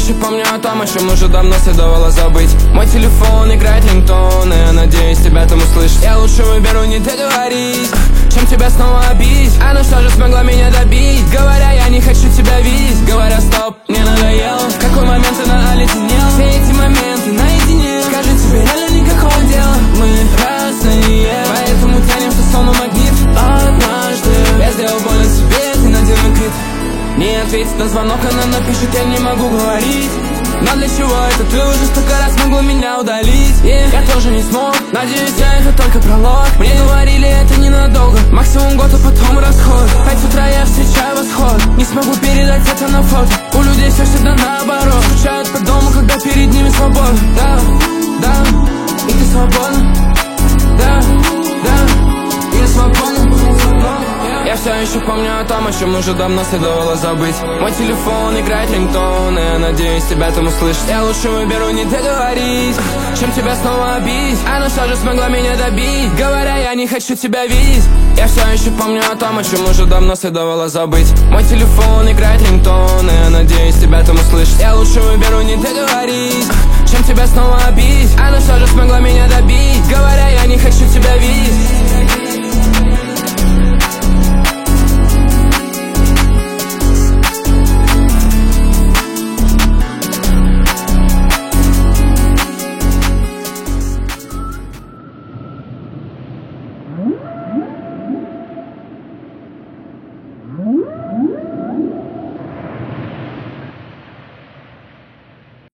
еще помню о том, о чем уже давно следовало забыть. Мой телефон играет рингтон, и я надеюсь тебя там услышать. Я лучше выберу не договорить, чем тебя снова обидеть. Она что же смогла меня добить, говоря, я не хочу тебя видеть. Говоря, стоп, мне надоело. В какой момент она оледенела? Все эти моменты наедине. Скажи, тебе реально никакого дела? Мы разные, поэтому тянемся словно магнит. Однажды я сделал больно себе, ты надел мой крит. Не ответит на звонок, она напишет, я не могу говорить. Но для чего это ты уже столько раз могла меня удалить? Я тоже не смог, надеюсь, это только пролог. Мне говорили, это ненадолго, максимум год, а потом расход. 5 утра я встречаю восход, не смогу передать это на фото. У людей все всегда наоборот, скучают по дому, когда перед ними свобода. Да, да, и ты свободна. Да, да, и я свободна. Я все еще помню о том, о чем уже давно следовало забыть. Мой телефон играет рингтон, и я надеюсь тебя там услышать. Я лучше выберу не договорить, чем тебя снова обидеть. Она все же смогла меня добить, говоря, я не хочу тебя видеть. Я все еще помню о том, о чем уже давно следовало забыть. Мой телефон играет рингтон, и я надеюсь тебя там услышать. Я лучше выберу не договорить, чем тебя снова обидеть. Она все же смогла меня добить.